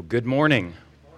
Good morning.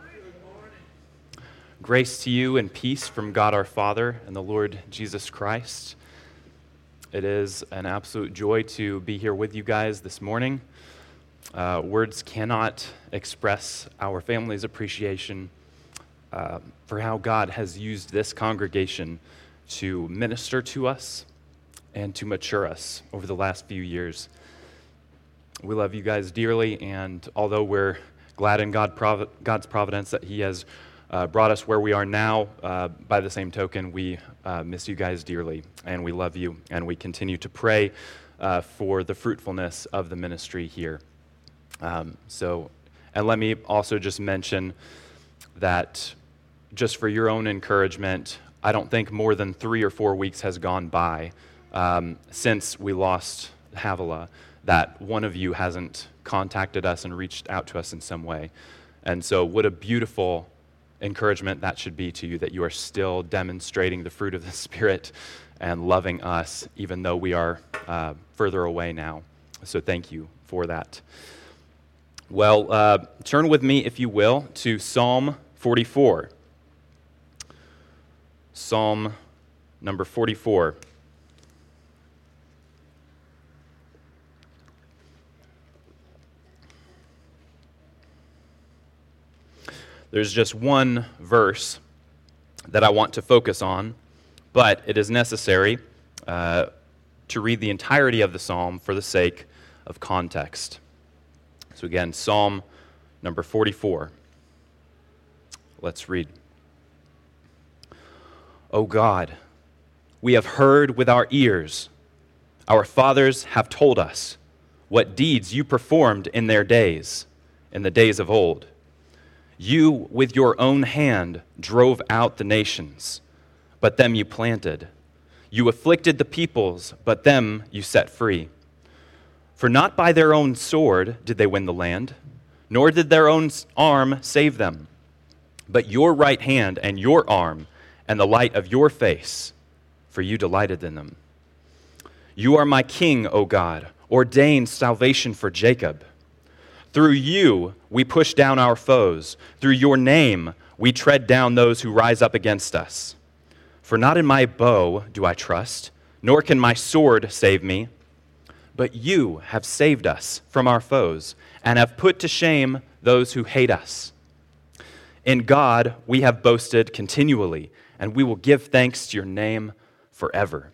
Grace to you and peace from God our Father and the Lord Jesus Christ. It is an absolute joy to be here with you guys this morning. Words cannot express our family's appreciation for how God has used this congregation to minister to us and to mature us over the last few years. We love you guys dearly, and although we're glad in God's providence that He has brought us where we are now, by the same token, we miss you guys dearly, and we love you, and we continue to pray for the fruitfulness of the ministry here. And let me also just mention that just for your own encouragement, I don't think more than 3 or 4 weeks has gone by since we lost Havilah that one of you hasn't contacted us and reached out to us in some way. And so what a beautiful encouragement that should be to you, that you are still demonstrating the fruit of the Spirit and loving us, even though we are further away now. So thank you for that. Well, turn with me, if you will, to Psalm 44. Psalm number 44. There's just one verse that I want to focus on, but it is necessary to read the entirety of the psalm for the sake of context. So again, Psalm number 44. Let's read. O God, we have heard with our ears. Our fathers have told us what deeds you performed in their days, in the days of old. You, with your own hand, drove out the nations, but them you planted. You afflicted the peoples, but them you set free. For not by their own sword did they win the land, nor did their own arm save them, but your right hand and your arm and the light of your face, for you delighted in them. You are my king, O God, ordained salvation for Jacob. Through you we push down our foes. Through your name we tread down those who rise up against us. For not in my bow do I trust, nor can my sword save me. But you have saved us from our foes, and have put to shame those who hate us. In God we have boasted continually, and we will give thanks to your name forever.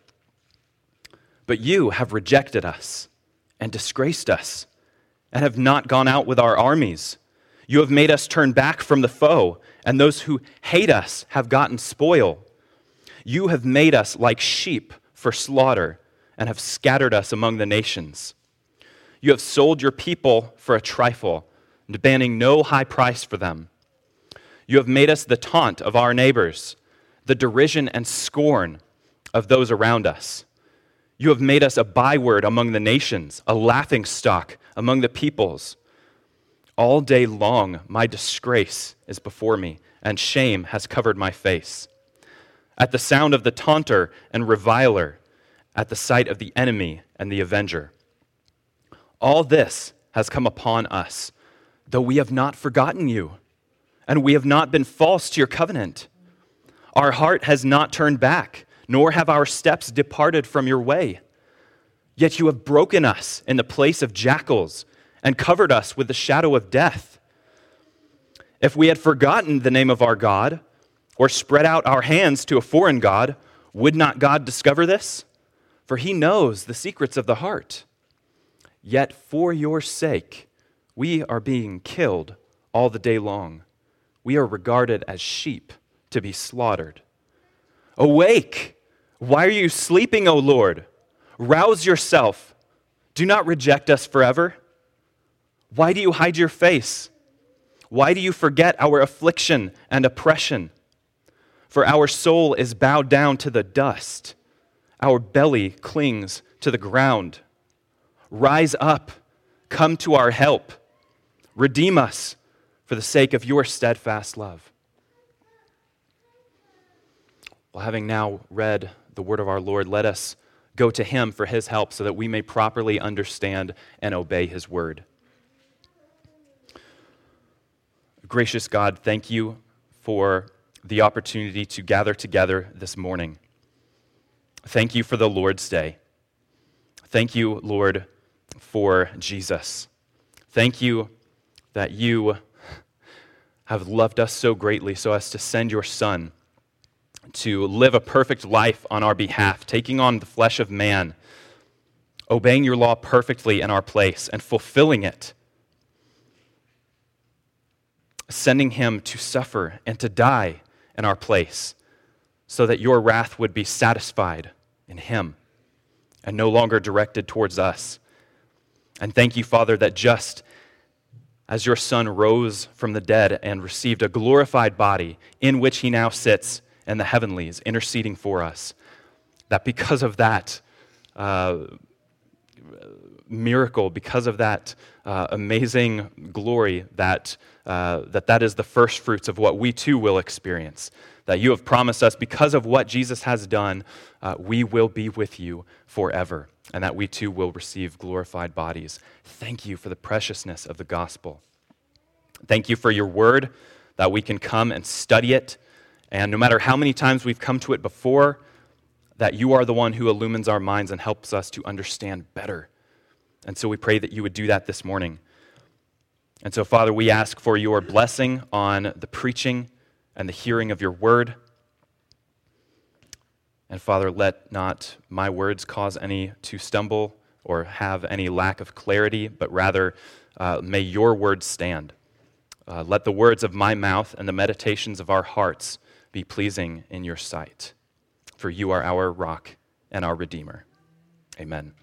But you have rejected us and disgraced us, and have not gone out with our armies. You have made us turn back from the foe, and those who hate us have gotten spoil. You have made us like sheep for slaughter, and have scattered us among the nations. You have sold your people for a trifle, demanding no high price for them. You have made us the taunt of our neighbors, the derision and scorn of those around us. You have made us a byword among the nations, a laughingstock among the peoples. All day long my disgrace is before me, and shame has covered my face. At the sound of the taunter and reviler, at the sight of the enemy and the avenger. All this has come upon us, though we have not forgotten you, and we have not been false to your covenant. Our heart has not turned back, nor have our steps departed from your way. Yet you have broken us in the place of jackals and covered us with the shadow of death. If we had forgotten the name of our God, or spread out our hands to a foreign god, would not God discover this? For he knows the secrets of the heart. Yet for your sake we are being killed all the day long. We are regarded as sheep to be slaughtered. Awake! Why are you sleeping, O Lord? Rouse yourself. Do not reject us forever. Why do you hide your face? Why do you forget our affliction and oppression? For our soul is bowed down to the dust. Our belly clings to the ground. Rise up, come to our help. Redeem us for the sake of your steadfast love. Well, having now read the word of our Lord, let us go to him for his help so that we may properly understand and obey his word. Gracious God, thank you for the opportunity to gather together this morning. Thank you for the Lord's Day. Thank you, Lord, for Jesus. Thank you that you have loved us so greatly so as to send your Son to live a perfect life on our behalf, taking on the flesh of man, obeying your law perfectly in our place and fulfilling it, sending him to suffer and to die in our place so that your wrath would be satisfied in him and no longer directed towards us. And thank you, Father, that just as your Son rose from the dead and received a glorified body in which he now sits in the heavenlies, interceding for us, that because of that miracle, because of that amazing glory, that is the first fruits of what we too will experience. That you have promised us, because of what Jesus has done, we will be with you forever, and that we too will receive glorified bodies. Thank you for the preciousness of the gospel. Thank you for your word, that we can come and study it, and no matter how many times we've come to it before, that you are the one who illumines our minds and helps us to understand better. And so we pray that you would do that this morning. And so, Father, we ask for your blessing on the preaching and the hearing of your word. And Father, let not my words cause any to stumble or have any lack of clarity, but rather may your word stand. Let the words of my mouth and the meditations of our hearts be pleasing in your sight. For you are our rock and our Redeemer. Amen.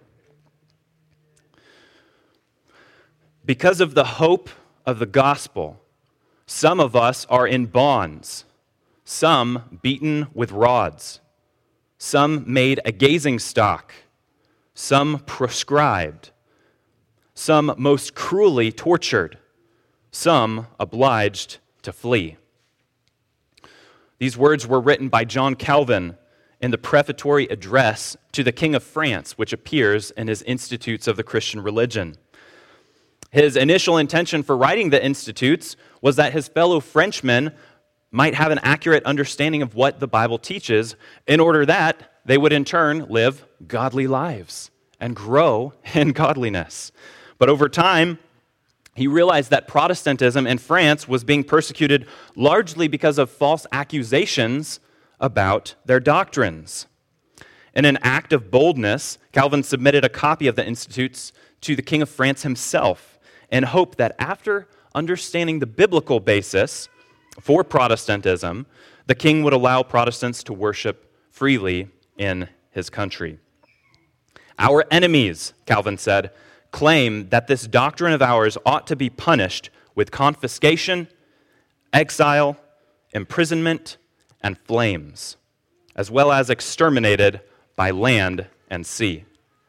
Because of the hope of the gospel, some of us are in bonds, some beaten with rods, some made a gazing stock, some proscribed, some most cruelly tortured, some obliged to flee. These words were written by John Calvin in the prefatory address to the King of France, which appears in his Institutes of the Christian Religion. His initial intention for writing the Institutes was that his fellow Frenchmen might have an accurate understanding of what the Bible teaches, in order that they would in turn live godly lives and grow in godliness. But over time, he realized that Protestantism in France was being persecuted largely because of false accusations about their doctrines. In an act of boldness, Calvin submitted a copy of the Institutes to the King of France himself in hope that after understanding the biblical basis for Protestantism, the king would allow Protestants to worship freely in his country. Our enemies, Calvin said, claim that this doctrine of ours ought to be punished with confiscation, exile, imprisonment, and flames, as well as exterminated by land and sea.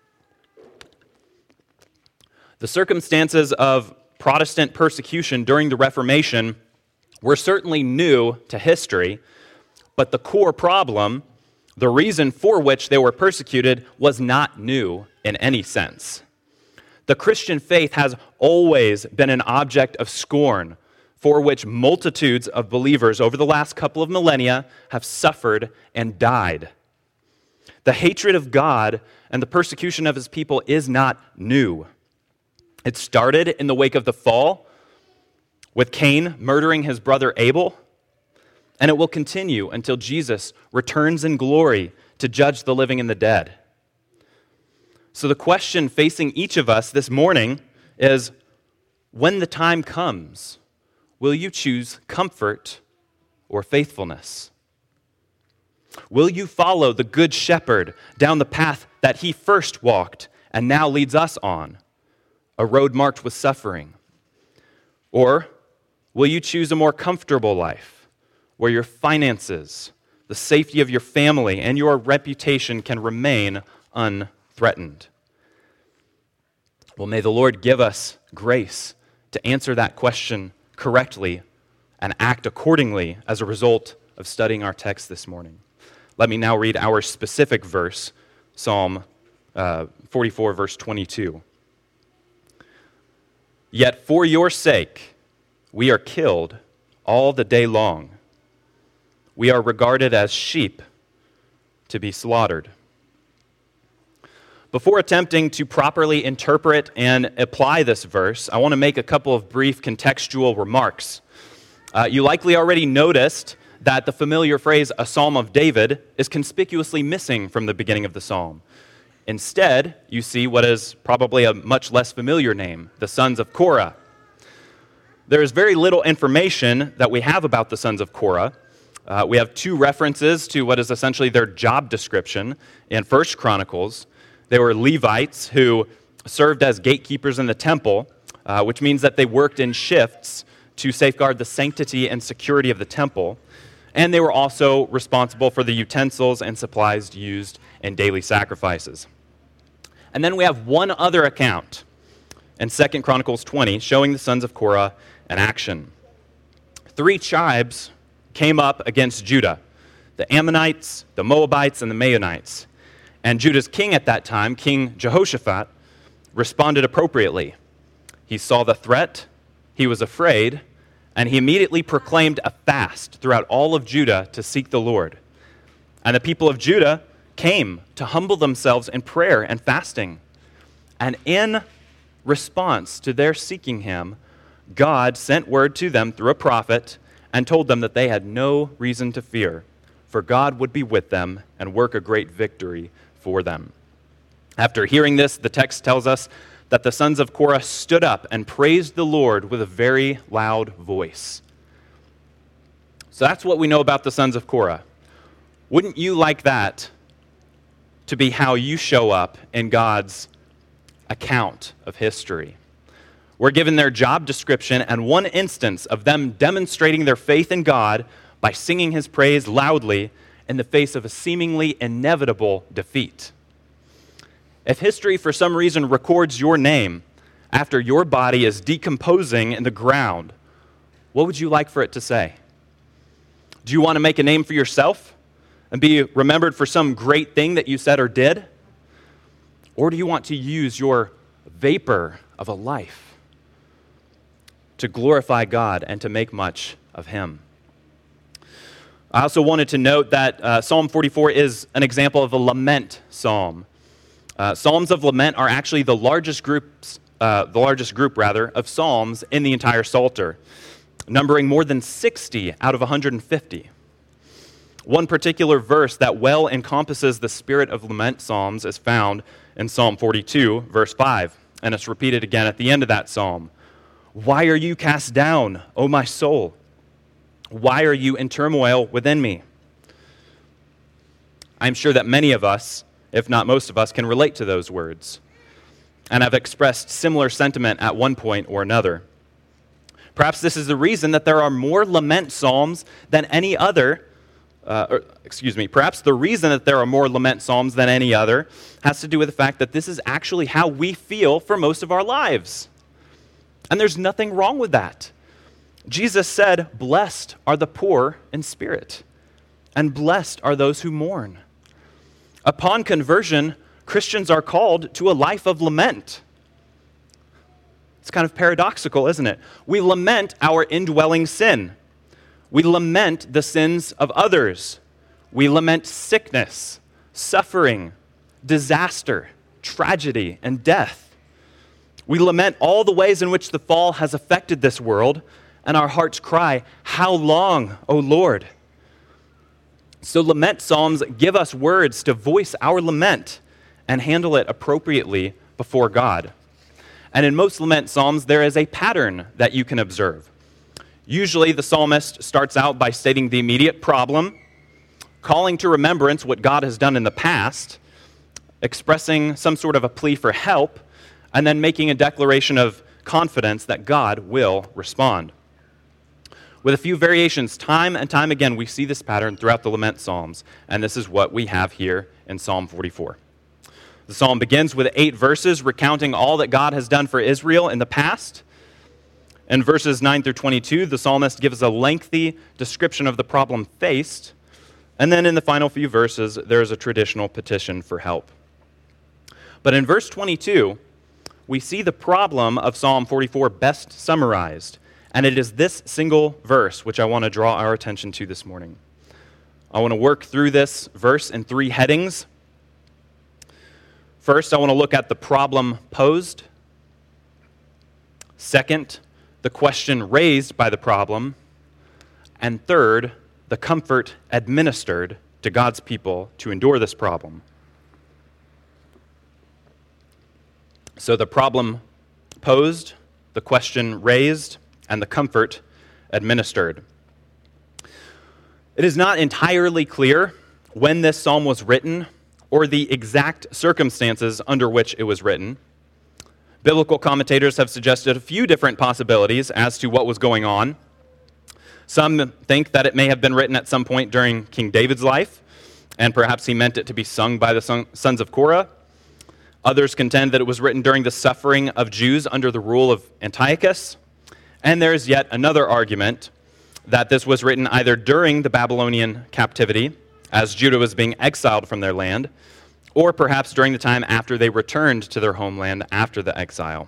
The circumstances of Protestant persecution during the Reformation were certainly new to history, but the core problem, the reason for which they were persecuted, was not new in any sense. The Christian faith has always been an object of scorn for which multitudes of believers over the last couple of millennia have suffered and died. The hatred of God and the persecution of his people is not new. It started in the wake of the fall, with Cain murdering his brother Abel, and it will continue until Jesus returns in glory to judge the living and the dead. So the question facing each of us this morning is, when the time comes, will you choose comfort or faithfulness? Will you follow the Good Shepherd down the path that he first walked and now leads us on, a road marked with suffering? Or will you choose a more comfortable life where your finances, the safety of your family, and your reputation can remain unthreatened? Well, may the Lord give us grace to answer that question correctly and act accordingly as a result of studying our text this morning. Let me now read our specific verse, Psalm 44, verse 22. Yet for your sake, We are killed all the day long. We are regarded as sheep to be slaughtered. Before attempting to properly interpret and apply this verse, I want to make a couple of brief contextual remarks. You likely already noticed that the familiar phrase, a Psalm of David, is conspicuously missing from the beginning of the psalm. Instead, you see what is probably a much less familiar name, the sons of Korah. There is very little information that we have about the sons of Korah. We have two references to what is essentially their job description in 1 Chronicles. They were Levites who served as gatekeepers in the temple, which means that they worked in shifts to safeguard the sanctity and security of the temple. And they were also responsible for the utensils and supplies used in daily sacrifices. And then we have one other account in 2 Chronicles 20 showing the sons of Korah in action. 3 tribes came up against Judah, the Ammonites, the Moabites, and the Maonites. And Judah's king at that time, King Jehoshaphat, responded appropriately. He saw the threat, he was afraid, and he immediately proclaimed a fast throughout all of Judah to seek the Lord. And the people of Judah came to humble themselves in prayer and fasting. And in response to their seeking him, God sent word to them through a prophet and told them that they had no reason to fear, for God would be with them and work a great victory for them. After hearing this, the text tells us that the sons of Korah stood up and praised the Lord with a very loud voice. So that's what we know about the sons of Korah. Wouldn't you like that to be how you show up in God's account of history? We're given their job description and one instance of them demonstrating their faith in God by singing his praise loudly in the face of a seemingly inevitable defeat. If history for some reason records your name after your body is decomposing in the ground, what would you like for it to say? Do you want to make a name for yourself and be remembered for some great thing that you said or did? Or do you want to use your vapor of a life to glorify God and to make much of him? I also wanted to note that Psalm 44 is an example of a lament psalm. Psalms of lament are actually the largest group of psalms in the entire Psalter, numbering more than 60 out of 150. One particular verse that well encompasses the spirit of lament psalms is found in Psalm 42, verse 5, and it's repeated again at the end of that psalm. Why are you cast down, O my soul? Why are you in turmoil within me? I'm sure that many of us, if not most of us, can relate to those words and have expressed similar sentiment at one point or another. Perhaps this is the reason that there are more lament psalms than any other. Perhaps the reason that there are more lament psalms than any other has to do with the fact that this is actually how we feel for most of our lives. And there's nothing wrong with that. Jesus said, "Blessed are the poor in spirit, and blessed are those who mourn." Upon conversion, Christians are called to a life of lament. It's kind of paradoxical, isn't it? We lament our indwelling sin. We lament the sins of others. We lament sickness, suffering, disaster, tragedy, and death. We lament all the ways in which the fall has affected this world, and our hearts cry, "How long, O Lord?" So lament psalms give us words to voice our lament and handle it appropriately before God. And in most lament psalms, there is a pattern that you can observe. Usually, the psalmist starts out by stating the immediate problem, calling to remembrance what God has done in the past, expressing some sort of a plea for help, and then making a declaration of confidence that God will respond. With a few variations, time and time again, we see this pattern throughout the lament psalms, and this is what we have here in Psalm 44. The psalm begins with 8 verses recounting all that God has done for Israel in the past. In verses 9 through 22, the psalmist gives a lengthy description of the problem faced, and then in the final few verses, there is a traditional petition for help. But in verse 22, we see the problem of Psalm 44 best summarized, And it is this single verse which I want to draw our attention to this morning. I want to work through this verse in 3 headings. First, I want to look at the problem posed. Second, the question raised by the problem. And third, the comfort administered to God's people to endure this problem. So the problem posed, the question raised, and the comfort administered. It is not entirely clear when this psalm was written or the exact circumstances under which it was written. Biblical commentators have suggested a few different possibilities as to what was going on. Some think that it may have been written at some point during King David's life, and perhaps he meant it to be sung by the sons of Korah. Others contend that it was written during the suffering of Jews under the rule of Antiochus. And there is yet another argument that this was written either during the Babylonian captivity, as Judah was being exiled from their land, or perhaps during the time after they returned to their homeland after the exile.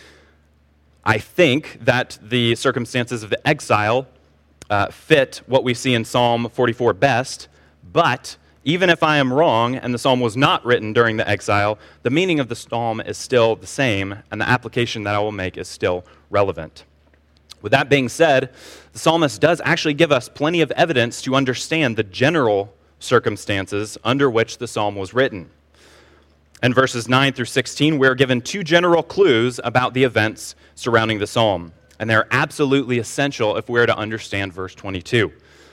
I think that the circumstances of the exile fit what we see in Psalm 44 best, but even if I am wrong and the psalm was not written during the exile, the meaning of the psalm is still the same, and the application that I will make is still relevant. With that being said, the psalmist does actually give us plenty of evidence to understand the general circumstances under which the psalm was written. In verses 9 through 16, we're given 2 general clues about the events surrounding the psalm, and they're absolutely essential if we're to understand verse 22.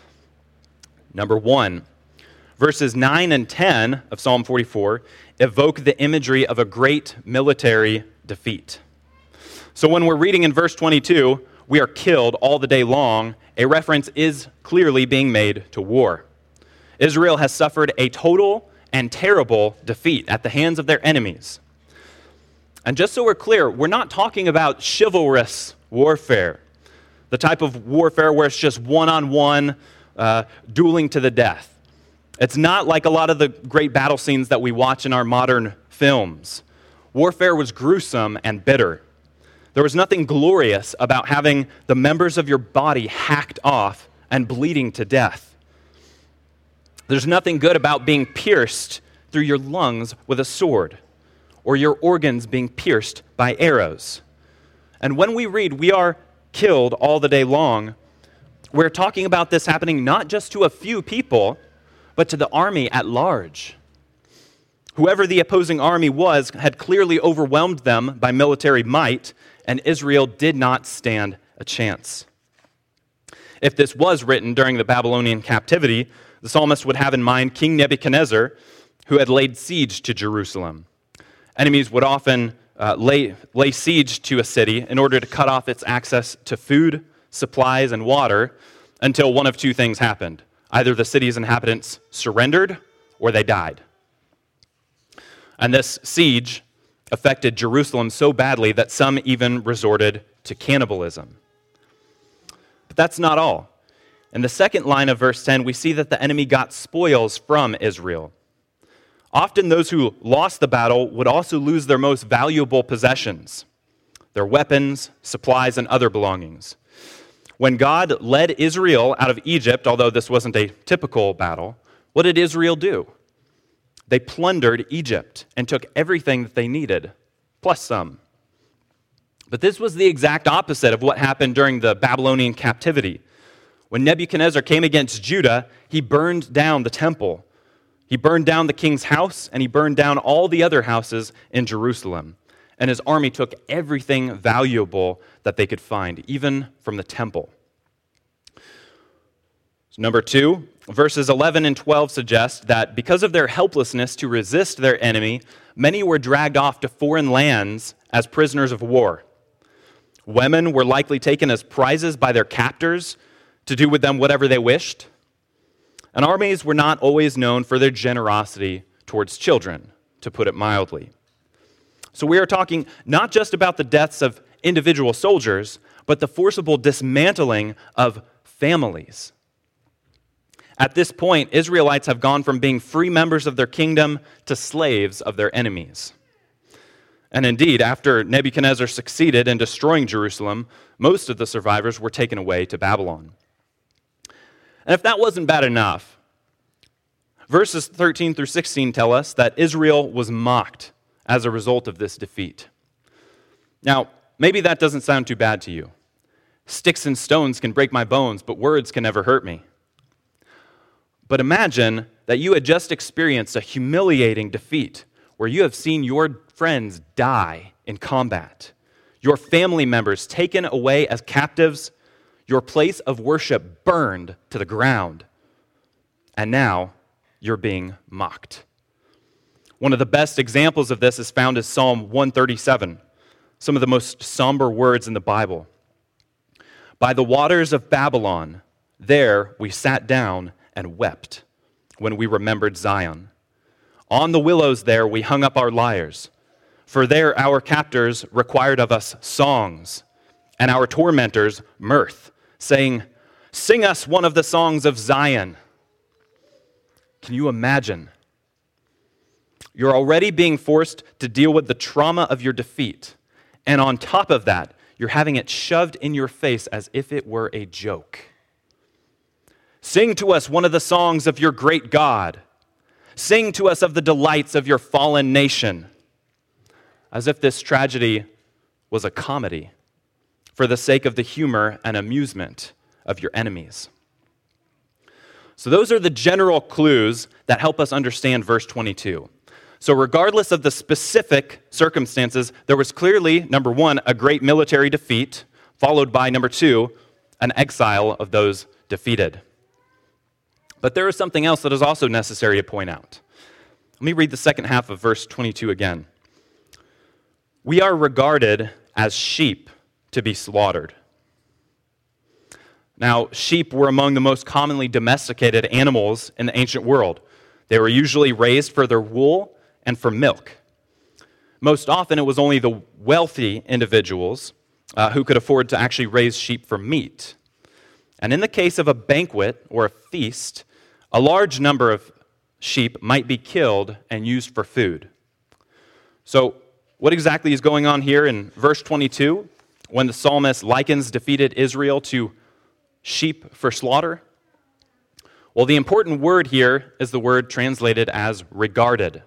Number 1, verses 9 and 10 of Psalm 44 evoke the imagery of a great military defeat. So when we're reading in verse 22, we are killed all the day long, a reference is clearly being made to war. Israel has suffered a total and terrible defeat at the hands of their enemies. And just so we're clear, we're not talking about chivalrous warfare, the type of warfare where it's just one-on-one, dueling to the death. It's not like a lot of the great battle scenes that we watch in our modern films. Warfare was gruesome and bitter. There was nothing glorious about having the members of your body hacked off and bleeding to death. There's nothing good about being pierced through your lungs with a sword, or your organs being pierced by arrows. And when we read, we are killed all the day long, we're talking about this happening not just to a few people, but to the army at large. Whoever the opposing army was had clearly overwhelmed them by military might, and Israel did not stand a chance. If this was written during the Babylonian captivity, the psalmist would have in mind King Nebuchadnezzar, who had laid siege to Jerusalem. Enemies would often lay siege to a city in order to cut off its access to food, supplies, and water until one of 2 things happened. Either the city's inhabitants surrendered or they died. And this siege affected Jerusalem so badly that some even resorted to cannibalism. But that's not all. In the second line of verse 10, we see that the enemy got spoils from Israel. Often those who lost the battle would also lose their most valuable possessions, their weapons, supplies, and other belongings. When God led Israel out of Egypt, although this wasn't a typical battle, what did Israel do? They plundered Egypt and took everything that they needed, plus some. But this was the exact opposite of what happened during the Babylonian captivity. When Nebuchadnezzar came against Judah, he burned down the temple. He burned down the king's house, and he burned down all the other houses in Jerusalem. And his army took everything valuable that they could find, even from the temple. So number 2, verses 11 and 12 suggest that because of their helplessness to resist their enemy, many were dragged off to foreign lands as prisoners of war. Women were likely taken as prizes by their captors to do with them whatever they wished. And armies were not always known for their generosity towards children, to put it mildly. So we are talking not just about the deaths of individual soldiers, but the forcible dismantling of families. At this point, Israelites have gone from being free members of their kingdom to slaves of their enemies. And indeed, after Nebuchadnezzar succeeded in destroying Jerusalem, most of the survivors were taken away to Babylon. And if that wasn't bad enough, verses 13 through 16 tell us that Israel was mocked as a result of this defeat. Now, maybe that doesn't sound too bad to you. Sticks and stones can break my bones, but words can never hurt me. But imagine that you had just experienced a humiliating defeat where you have seen your friends die in combat, your family members taken away as captives, your place of worship burned to the ground, and now you're being mocked. One of the best examples of this is found in Psalm 137, some of the most somber words in the Bible. By the waters of Babylon, there we sat down and wept when we remembered Zion. On the willows there we hung up our lyres, for there our captors required of us songs, and our tormentors mirth, saying, "Sing us one of the songs of Zion." Can you imagine? You're already being forced to deal with the trauma of your defeat, and on top of that, you're having it shoved in your face as if it were a joke. Sing to us one of the songs of your great God. Sing to us of the delights of your fallen nation. As if this tragedy was a comedy for the sake of the humor and amusement of your enemies. So those are the general clues that help us understand verse 22. So regardless of the specific circumstances, there was clearly, number one, a great military defeat, followed by, number two, an exile of those defeated. But there is something else that is also necessary to point out. Let me read the second half of verse 22 again. We are regarded as sheep to be slaughtered. Now, sheep were among the most commonly domesticated animals in the ancient world. They were usually raised for their wool and for milk. Most often, it was only the wealthy individuals who could afford to actually raise sheep for meat. And in the case of a banquet or a feast, a large number of sheep might be killed and used for food. So, what exactly is going on here in verse 22 when the psalmist likens defeated Israel to sheep for slaughter? Well, the important word here is the word translated as regarded.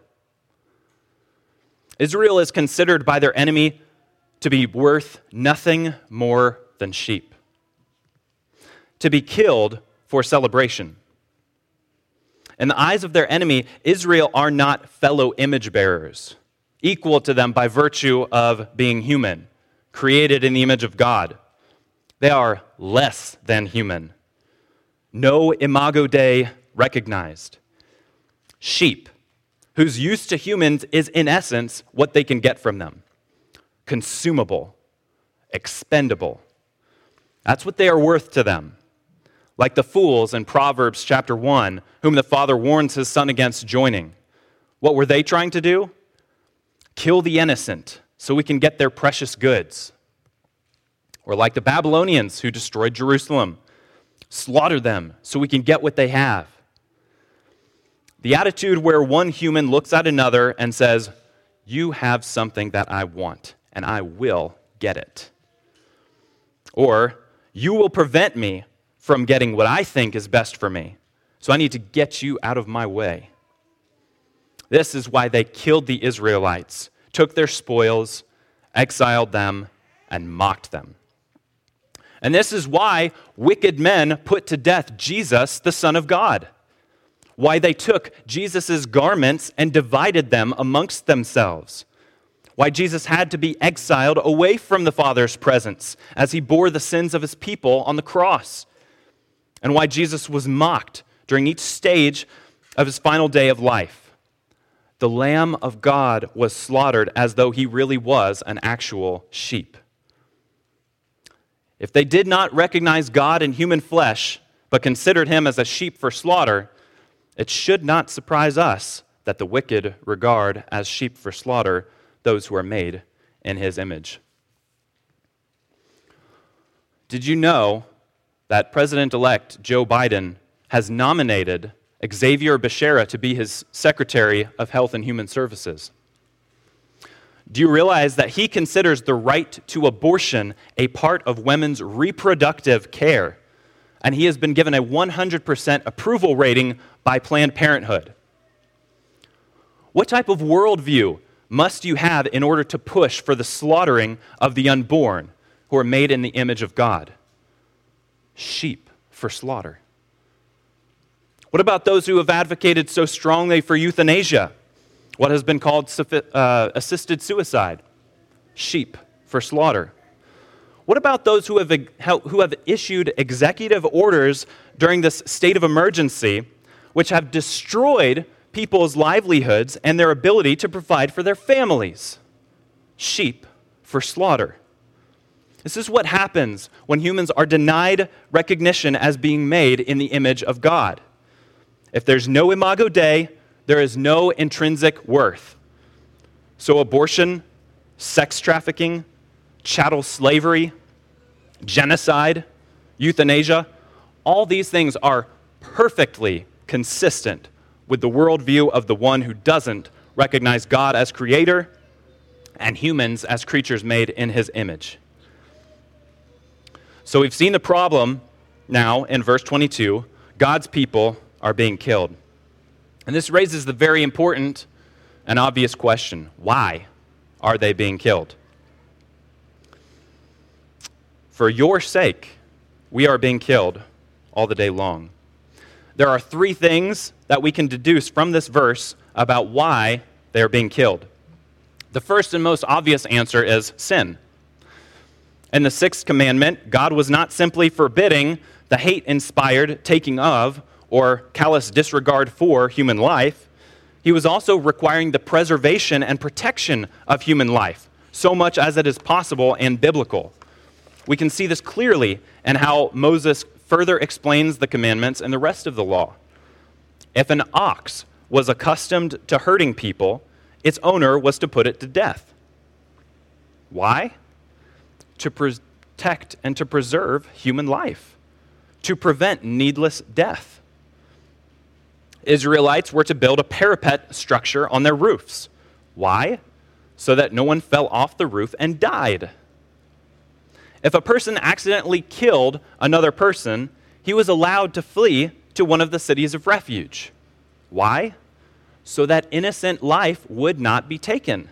Israel is considered by their enemy to be worth nothing more than sheep, to be killed for celebration. In the eyes of their enemy, Israel are not fellow image bearers, equal to them by virtue of being human, created in the image of God. They are less than human. No imago Dei recognized. Sheep, whose use to humans is in essence what they can get from them. Consumable, expendable. That's what they are worth to them. Like the fools in Proverbs chapter 1, whom the father warns his son against joining. What were they trying to do? Kill the innocent so we can get their precious goods. Or like the Babylonians who destroyed Jerusalem. Slaughter them so we can get what they have. The attitude where one human looks at another and says, "You have something that I want, and I will get it." Or, "You will prevent me from getting what I think is best for me, so I need to get you out of my way." This is why they killed the Israelites, took their spoils, exiled them, and mocked them. And this is why wicked men put to death Jesus, the Son of God. Why they took Jesus' garments and divided them amongst themselves. Why Jesus had to be exiled away from the Father's presence as he bore the sins of his people on the cross. And why Jesus was mocked during each stage of his final day of life. The Lamb of God was slaughtered as though he really was an actual sheep. If they did not recognize God in human flesh, but considered him as a sheep for slaughter, it should not surprise us that the wicked regard as sheep for slaughter those who are made in his image. Did you know that President-elect Joe Biden has nominated Xavier Becerra to be his Secretary of Health and Human Services? Do you realize that he considers the right to abortion a part of women's reproductive care? And he has been given a 100% approval rating by Planned Parenthood. What type of worldview must you have in order to push for the slaughtering of the unborn who are made in the image of God? Sheep for slaughter. What about those who have advocated so strongly for euthanasia? What has been called assisted suicide? Sheep for slaughter. What about those who have issued executive orders during this state of emergency, which have destroyed people's livelihoods and their ability to provide for their families? Sheep for slaughter. This is what happens when humans are denied recognition as being made in the image of God. If there's no imago Dei, there is no intrinsic worth. So abortion, sex trafficking, chattel slavery, genocide, euthanasia, all these things are perfectly consistent with the worldview of the one who doesn't recognize God as creator and humans as creatures made in his image. So we've seen the problem now in verse 22. God's people are being killed. And this raises the very important and obvious question: why are they being killed? For your sake, we are being killed all the day long. There are three things that we can deduce from this verse about why they are being killed. The first and most obvious answer is sin. In the sixth commandment, God was not simply forbidding the hate-inspired taking of or callous disregard for human life. He was also requiring the preservation and protection of human life, so much as it is possible and biblical. We can see this clearly in how Moses further explains the commandments and the rest of the law. If an ox was accustomed to hurting people, its owner was to put it to death. Why? To protect and to preserve human life, to prevent needless death. Israelites were to build a parapet structure on their roofs. Why? So that no one fell off the roof and died. If a person accidentally killed another person, he was allowed to flee to one of the cities of refuge. Why? So that innocent life would not be taken.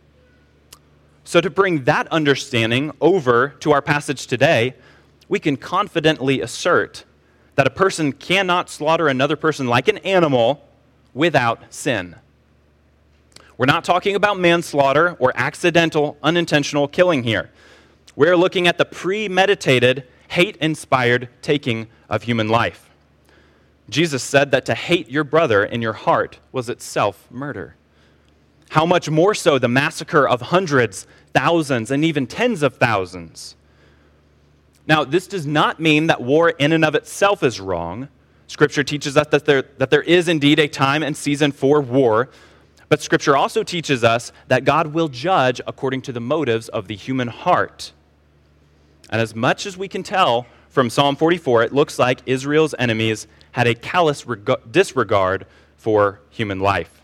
So to bring that understanding over to our passage today, we can confidently assert that a person cannot slaughter another person like an animal without sin. We're not talking about manslaughter or accidental, unintentional killing here. We're looking at the premeditated, hate-inspired taking of human life. Jesus said that to hate your brother in your heart was itself murder. How much more so the massacre of hundreds, thousands, and even tens of thousands. Now, this does not mean that war in and of itself is wrong. Scripture teaches us that there is indeed a time and season for war, but Scripture also teaches us that God will judge according to the motives of the human heart. And as much as we can tell from Psalm 44, it looks like Israel's enemies had a callous disregard for human life.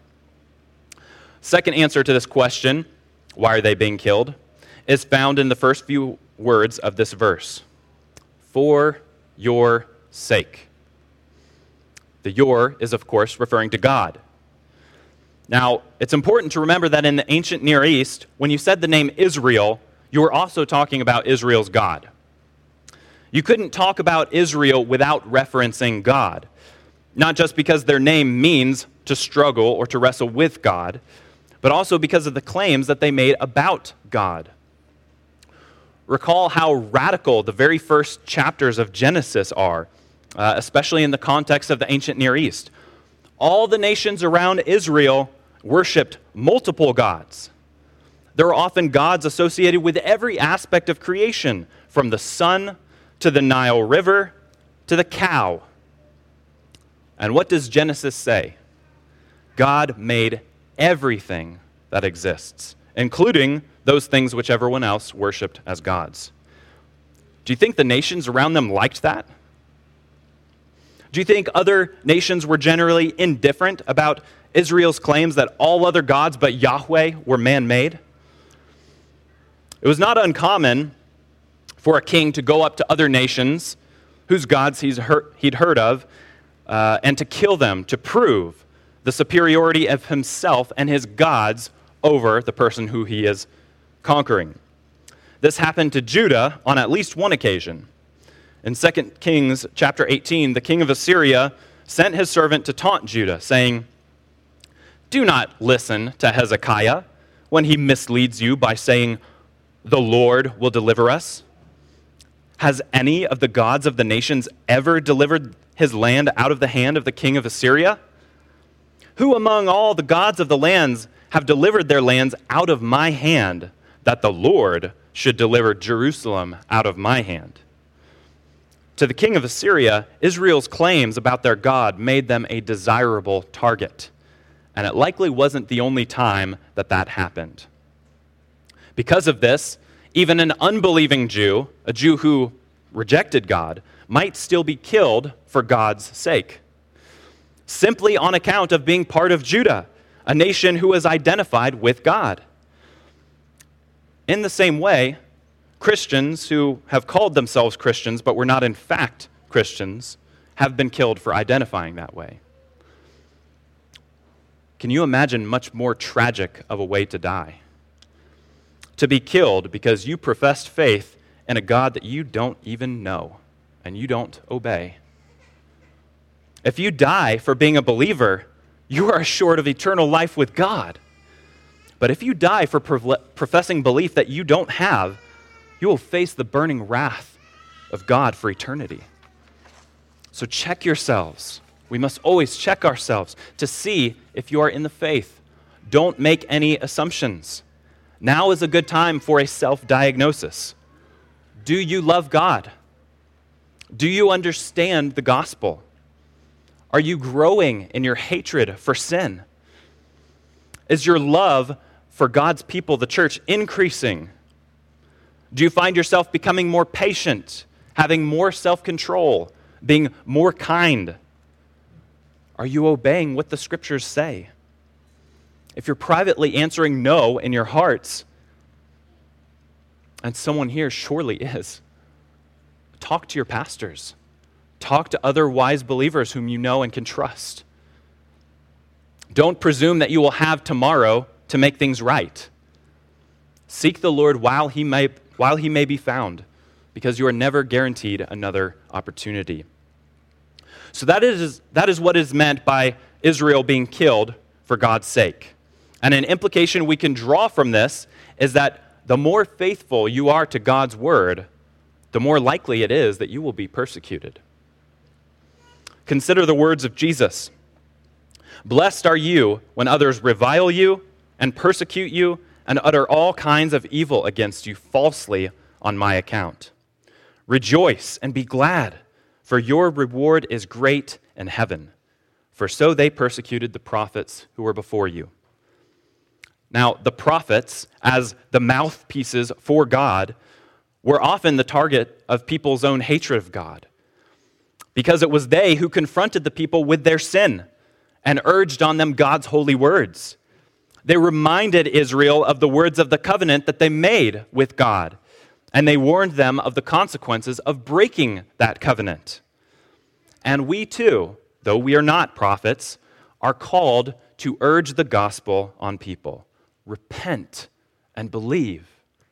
Second answer to this question, why are they being killed, is found in the first few words of this verse. For your sake. The your is, of course, referring to God. Now, it's important to remember that in the ancient Near East, when you said the name Israel, you were also talking about Israel's God. You couldn't talk about Israel without referencing God, not just because their name means to struggle or to wrestle with God, but also because of the claims that they made about God. Recall how radical the very first chapters of Genesis are, especially in the context of the ancient Near East. All the nations around Israel worshipped multiple gods. There are often gods associated with every aspect of creation, from the sun to the Nile River to the cow. And what does Genesis say? God made everything that exists, including those things which everyone else worshipped as gods. Do you think the nations around them liked that? Do you think other nations were generally indifferent about Israel's claims that all other gods but Yahweh were man-made? It was not uncommon for a king to go up to other nations whose gods he'd heard of and to kill them to prove the superiority of himself and his gods over the person who he is conquering. This happened to Judah on at least one occasion. In 2 Kings chapter 18, the king of Assyria sent his servant to taunt Judah, saying, "Do not listen to Hezekiah when he misleads you by saying, 'The Lord will deliver us.' Has any of the gods of the nations ever delivered his land out of the hand of the king of Assyria? Who among all the gods of the lands have delivered their lands out of my hand, that the Lord should deliver Jerusalem out of my hand?" To the king of Assyria, Israel's claims about their God made them a desirable target, and it likely wasn't the only time that happened. Because of this, even an unbelieving Jew, a Jew who rejected God, might still be killed for God's sake, simply on account of being part of Judah, a nation who is identified with God. In the same way, Christians who have called themselves Christians but were not in fact Christians have been killed for identifying that way. Can you imagine much more tragic of a way to die? To be killed because you professed faith in a God that you don't even know and you don't obey. If you die for being a believer, you are assured of eternal life with God. But if you die for professing belief that you don't have, you will face the burning wrath of God for eternity. So check yourselves. We must always check ourselves to see if you are in the faith. Don't make any assumptions. Now is a good time for a self-diagnosis. Do you love God? Do you understand the gospel? Are you growing in your hatred for sin? Is your love for God's people, the church, increasing? Do you find yourself becoming more patient, having more self-control, being more kind? Are you obeying what the scriptures say? If you're privately answering no in your hearts, and someone here surely is, talk to your pastors. Talk to other wise believers whom you know and can trust. Don't presume that you will have tomorrow to make things right. Seek the Lord while he may be found, because you are never guaranteed another opportunity. So that is what is meant by Israel being killed for God's sake. And an implication we can draw from this is that the more faithful you are to God's word, the more likely it is that you will be persecuted. Consider the words of Jesus. "Blessed are you when others revile you and persecute you and utter all kinds of evil against you falsely on my account. Rejoice and be glad, for your reward is great in heaven. For so they persecuted the prophets who were before you." Now, the prophets, as the mouthpieces for God, were often the target of people's own hatred of God, because it was they who confronted the people with their sin and urged on them God's holy words. They reminded Israel of the words of the covenant that they made with God, and they warned them of the consequences of breaking that covenant. And we too, though we are not prophets, are called to urge the gospel on people. Repent and believe.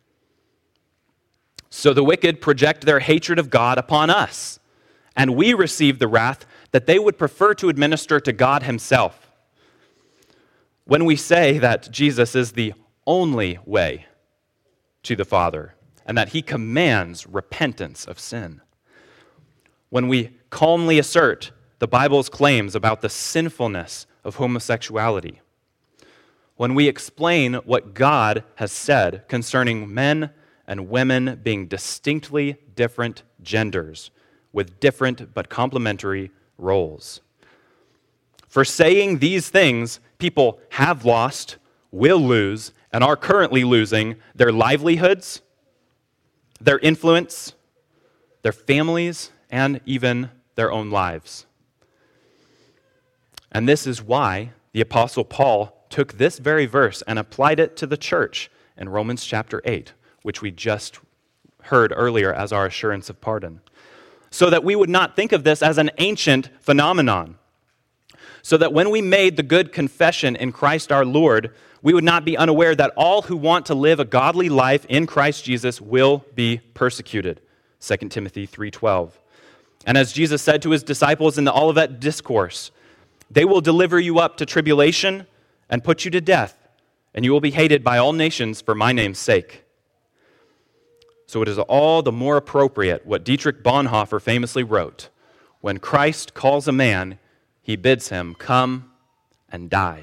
So the wicked project their hatred of God upon us, and we receive the wrath that they would prefer to administer to God himself. When we say that Jesus is the only way to the Father, and that he commands repentance of sin. When we calmly assert the Bible's claims about the sinfulness of homosexuality. When we explain what God has said concerning men and women being distinctly different genders with different but complementary roles. For saying these things, people have lost, will lose, and are currently losing their livelihoods, their influence, their families, and even their own lives. And this is why the Apostle Paul took this very verse and applied it to the church in Romans chapter 8, which we just heard earlier as our assurance of pardon. So that we would not think of this as an ancient phenomenon. So that when we made the good confession in Christ our Lord, we would not be unaware that all who want to live a godly life in Christ Jesus will be persecuted. 2 Timothy 3:12. And as Jesus said to his disciples in the Olivet Discourse, they will deliver you up to tribulation and put you to death, and you will be hated by all nations for my name's sake. So it is all the more appropriate what Dietrich Bonhoeffer famously wrote: when Christ calls a man, he bids him come and die.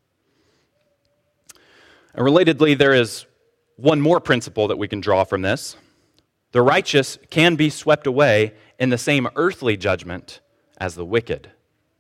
And relatedly, there is one more principle that we can draw from this. The righteous can be swept away in the same earthly judgment as the wicked.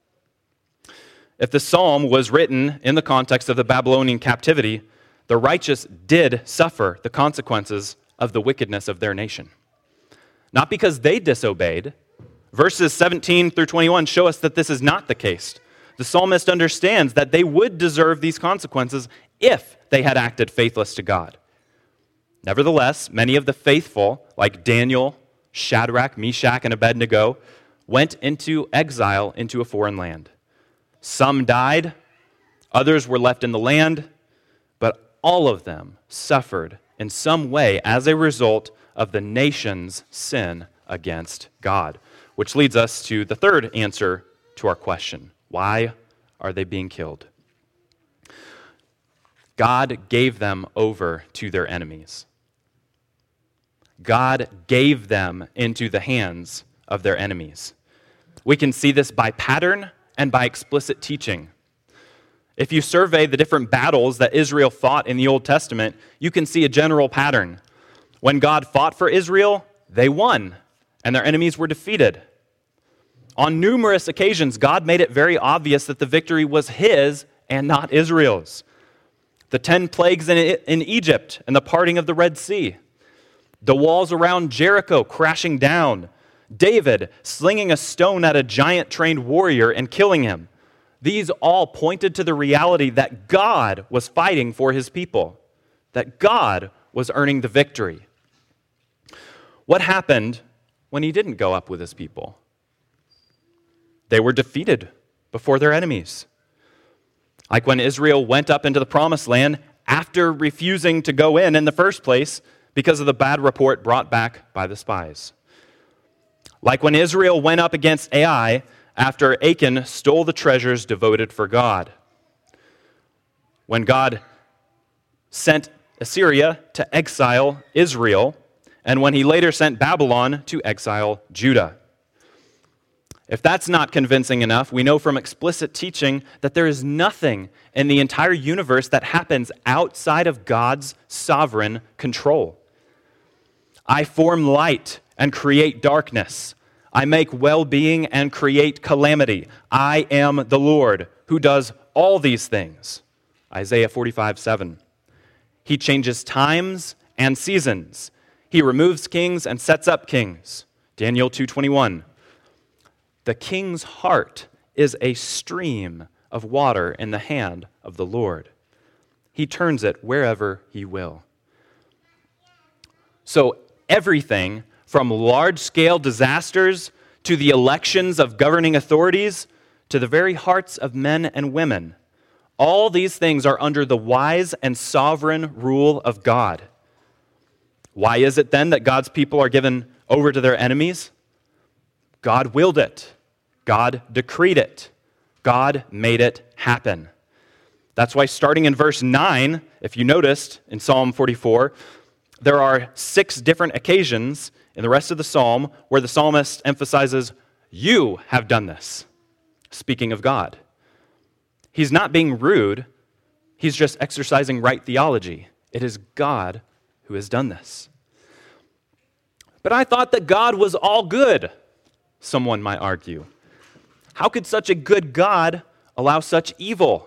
If the psalm was written in the context of the Babylonian captivity, the righteous did suffer the consequences of the wickedness of their nation. Not because they disobeyed. Verses 17 through 21 show us that this is not the case. The psalmist understands that they would deserve these consequences if they had acted faithless to God. Nevertheless, many of the faithful, like Daniel, Shadrach, Meshach, and Abednego, went into exile into a foreign land. Some died, others were left in the land, but all of them suffered in some way as a result of the nation's sin against God. Which leads us to the third answer to our question: why are they being killed? God gave them over to their enemies. God gave them into the hands of their enemies. We can see this by pattern and by explicit teaching. If you survey the different battles that Israel fought in the Old Testament, you can see a general pattern. When God fought for Israel, they won, and their enemies were defeated. On numerous occasions, God made it very obvious that the victory was his and not Israel's. The 10 plagues in Egypt and the parting of the Red Sea. The walls around Jericho crashing down. David slinging a stone at a giant trained warrior and killing him. These all pointed to the reality that God was fighting for his people, that God was earning the victory. What happened when he didn't go up with his people? They were defeated before their enemies. Like when Israel went up into the promised land after refusing to go in the first place because of the bad report brought back by the spies. Like when Israel went up against Ai after Achan stole the treasures devoted for God. When God sent Assyria to exile Israel, and when he later sent Babylon to exile Judah. If that's not convincing enough, we know from explicit teaching that there is nothing in the entire universe that happens outside of God's sovereign control. I form light and create darkness. I make well-being and create calamity. I am the Lord who does all these things. Isaiah 45:7. He changes times and seasons. He removes kings and sets up kings. Daniel 2:21. The king's heart is a stream of water in the hand of the Lord. He turns it wherever he will. So everything from large-scale disasters to the elections of governing authorities to the very hearts of men and women, all these things are under the wise and sovereign rule of God. Why is it then that God's people are given over to their enemies? God willed it. God decreed it. God made it happen. That's why starting in verse 9, if you noticed in Psalm 44, there are 6 different occasions in the rest of the psalm where the psalmist emphasizes, "You have done this," speaking of God. He's not being rude. He's just exercising right theology. It is God who has done this. But I thought that God was all good, someone might argue. How could such a good God allow such evil?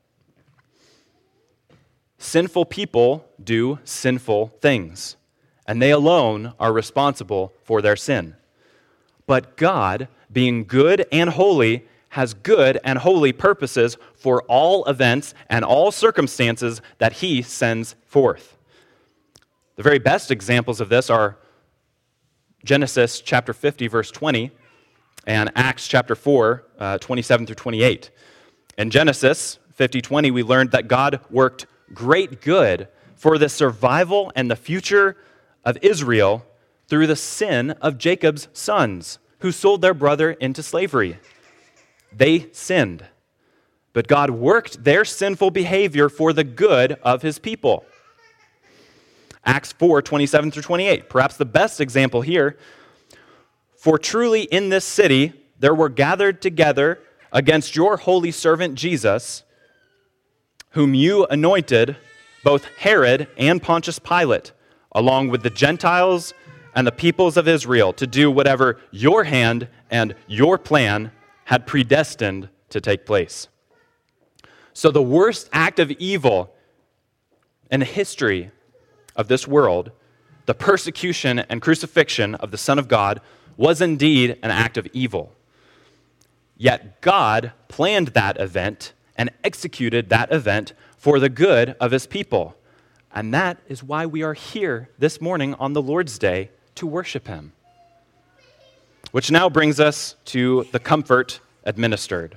Sinful people do sinful things, and they alone are responsible for their sin. But God, being good and holy, has good and holy purposes for all events and all circumstances that he sends forth. The very best examples of this are Genesis chapter 50, verse 20, and Acts chapter 4, 27 through 28. In Genesis 50:20, we learned that God worked great good for the survival and the future of Israel through the sin of Jacob's sons, who sold their brother into slavery. They sinned, but God worked their sinful behavior for the good of his people. Acts 4:27 through 28, perhaps the best example here. For truly in this city there were gathered together against your holy servant Jesus, whom you anointed, both Herod and Pontius Pilate, along with the Gentiles and the peoples of Israel, to do whatever your hand and your plan had predestined to take place. So the worst act of evil in the history of this world, the persecution and crucifixion of the Son of God, was indeed an act of evil. Yet God planned that event and executed that event for the good of his people. And that is why we are here this morning on the Lord's Day to worship him. Which now brings us to the comfort administered.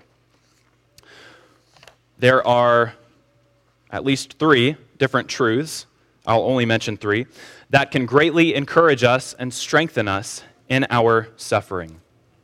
There are at least 3 different truths, I'll only mention 3, that can greatly encourage us and strengthen us in our suffering.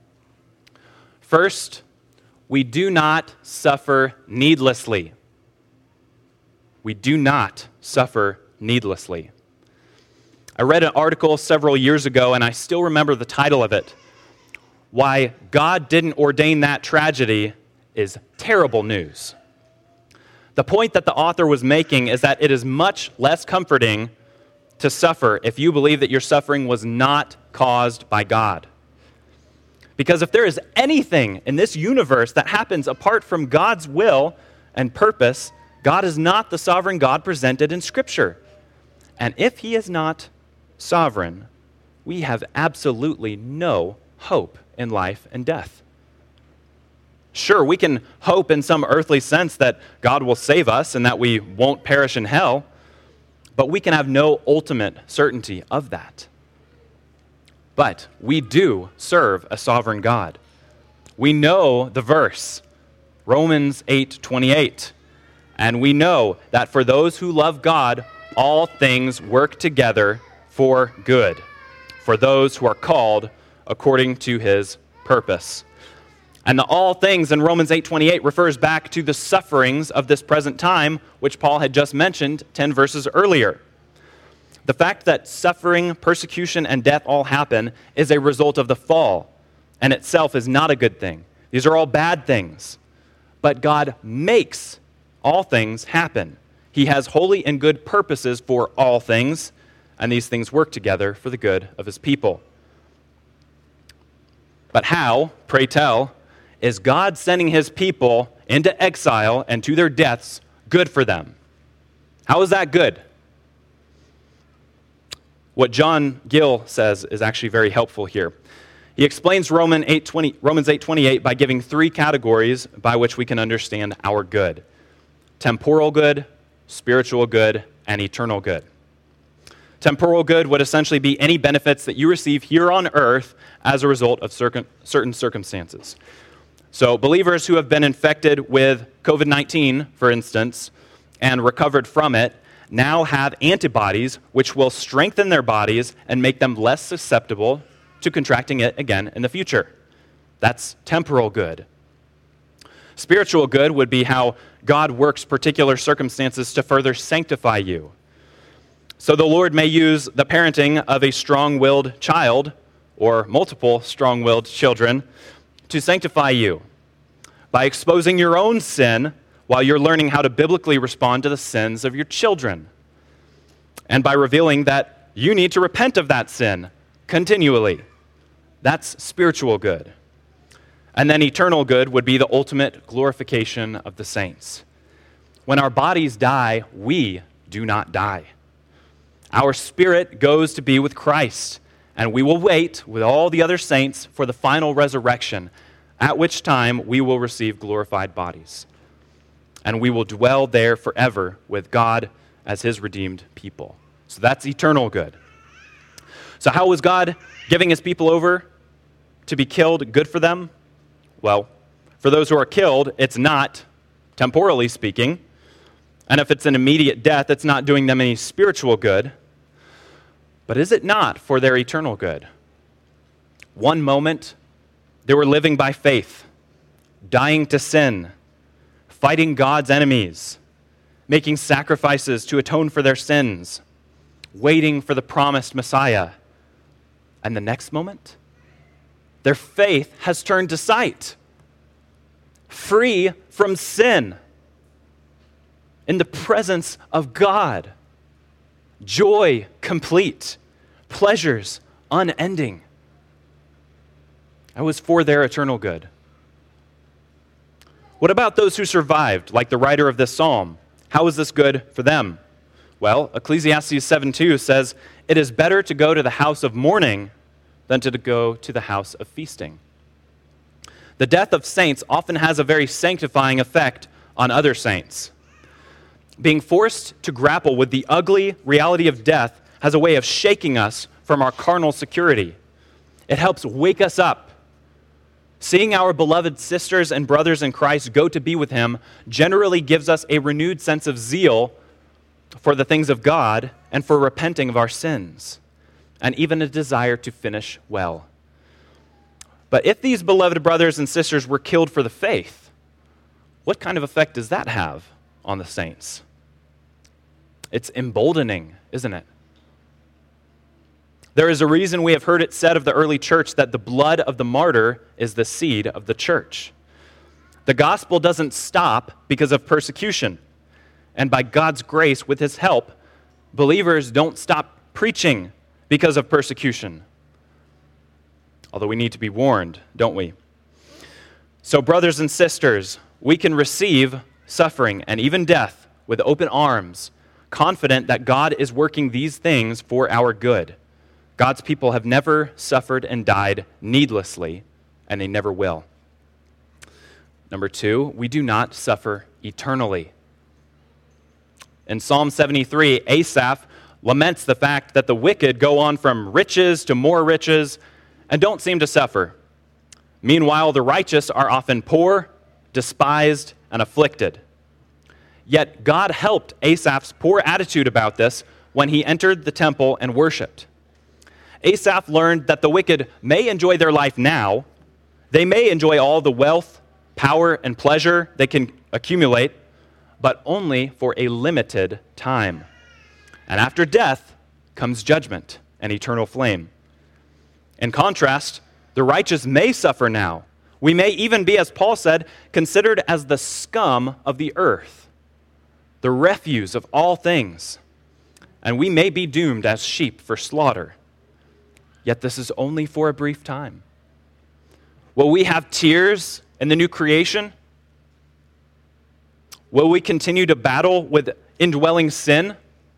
First, we do not suffer needlessly. We do not suffer needlessly. I read an article several years ago, and I still remember the title of it. Why God didn't ordain that tragedy is terrible news. The point that the author was making is that it is much less comforting to suffer if you believe that your suffering was not caused by God. Because if there is anything in this universe that happens apart from God's will and purpose, God is not the sovereign God presented in Scripture. And if he is not sovereign, we have absolutely no hope in life and death. Sure, we can hope in some earthly sense that God will save us and that we won't perish in hell, but we can have no ultimate certainty of that. But we do serve a sovereign God. We know the verse, Romans 8:28, and we know that for those who love God, all things work together for good, for those who are called according to his purpose. And the all things in Romans 8:28 refers back to the sufferings of this present time, which Paul had just mentioned 10 verses earlier. The fact that suffering, persecution, and death all happen is a result of the fall, and itself is not a good thing. These are all bad things. But God makes all things happen. He has holy and good purposes for all things, and these things work together for the good of his people. But how, pray tell, is God sending his people into exile and to their deaths good for them? How is that good? What John Gill says is actually very helpful here. He explains Romans 8:28 by giving 3 categories by which we can understand our good: temporal good, spiritual good, and eternal good. Temporal good would essentially be any benefits that you receive here on earth as a result of certain circumstances. So believers who have been infected with COVID-19, for instance, and recovered from it, now have antibodies which will strengthen their bodies and make them less susceptible to contracting it again in the future. That's temporal good. Spiritual good would be how God works particular circumstances to further sanctify you. So the Lord may use the parenting of a strong-willed child or multiple strong-willed children to sanctify you by exposing your own sin while you're learning how to biblically respond to the sins of your children, and by revealing that you need to repent of that sin continually. That's spiritual good. And then eternal good would be the ultimate glorification of the saints. When our bodies die, we do not die. Our spirit goes to be with Christ, and we will wait with all the other saints for the final resurrection, at which time we will receive glorified bodies. And we will dwell there forever with God as his redeemed people. So that's eternal good. So how was God giving his people over to be killed good for them? Well, for those who are killed, it's not, temporally speaking. And if it's an immediate death, it's not doing them any spiritual good. But is it not for their eternal good? One moment, they were living by faith, dying to sin, fighting God's enemies, making sacrifices to atone for their sins, waiting for the promised Messiah. And the next moment, their faith has turned to sight, free from sin, in the presence of God, joy complete, pleasures unending. That was for their eternal good. What about those who survived, like the writer of this psalm? How is this good for them? Well, Ecclesiastes 7:2 says, "It is better to go to the house of mourning than to go to the house of feasting." The death of saints often has a very sanctifying effect on other saints. Being forced to grapple with the ugly reality of death has a way of shaking us from our carnal security. It helps wake us up. Seeing our beloved sisters and brothers in Christ go to be with him generally gives us a renewed sense of zeal for the things of God and for repenting of our sins, and even a desire to finish well. But if these beloved brothers and sisters were killed for the faith, what kind of effect does that have on the saints? It's emboldening, isn't it? There is a reason we have heard it said of the early church that the blood of the martyr is the seed of the church. The gospel doesn't stop because of persecution. And by God's grace, with his help, believers don't stop preaching because of persecution. Although we need to be warned, don't we? So, brothers and sisters, we can receive suffering and even death with open arms, confident that God is working these things for our good. God's people have never suffered and died needlessly, and they never will. Number 2, we do not suffer eternally. In Psalm 73, Asaph laments the fact that the wicked go on from riches to more riches and don't seem to suffer. Meanwhile, the righteous are often poor, despised, and afflicted. Yet God helped Asaph's poor attitude about this when he entered the temple and worshiped. Asaph learned that the wicked may enjoy their life now. They may enjoy all the wealth, power, and pleasure they can accumulate, but only for a limited time. And after death comes judgment and eternal flame. In contrast, the righteous may suffer now. We may even be, as Paul said, considered as the scum of the earth, the refuse of all things, and we may be doomed as sheep for slaughter. Yet this is only for a brief time. Will we have tears in the new creation? Will we continue to battle with indwelling sin?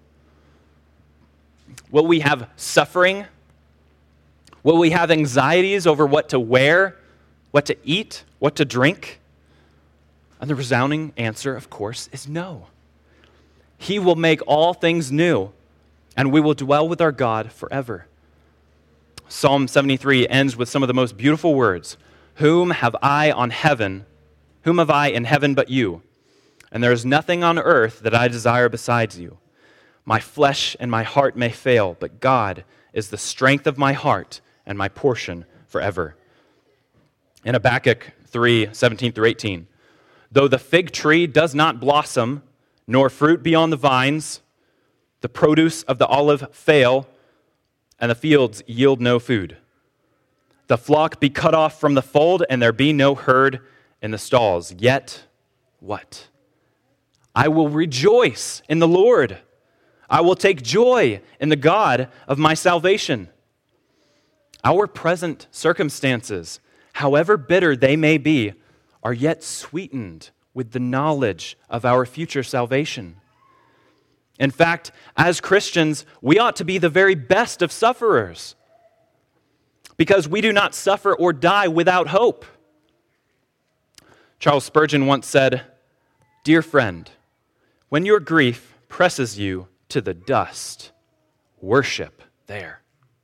Will we have suffering? Will we have anxieties over what to wear, what to eat, what to drink? And the resounding answer, of course, is no. He will make all things new, and we will dwell with our God forever. Psalm 73 ends with some of the most beautiful words. Whom have I in heaven but you? And there is nothing on earth that I desire besides you. My flesh and my heart may fail, but God is the strength of my heart and my portion forever. In Habakkuk 3:17-18, though the fig tree does not blossom, nor fruit be on the vines, the produce of the olive fail, and the fields yield no food. The flock be cut off from the fold, and there be no herd in the stalls. Yet, what? I will rejoice in the Lord. I will take joy in the God of my salvation. Our present circumstances, however bitter they may be, are yet sweetened with the knowledge of our future salvation. In fact, as Christians, we ought to be the very best of sufferers because we do not suffer or die without hope. Charles Spurgeon once said, "Dear friend, when your grief presses you to the dust, worship there.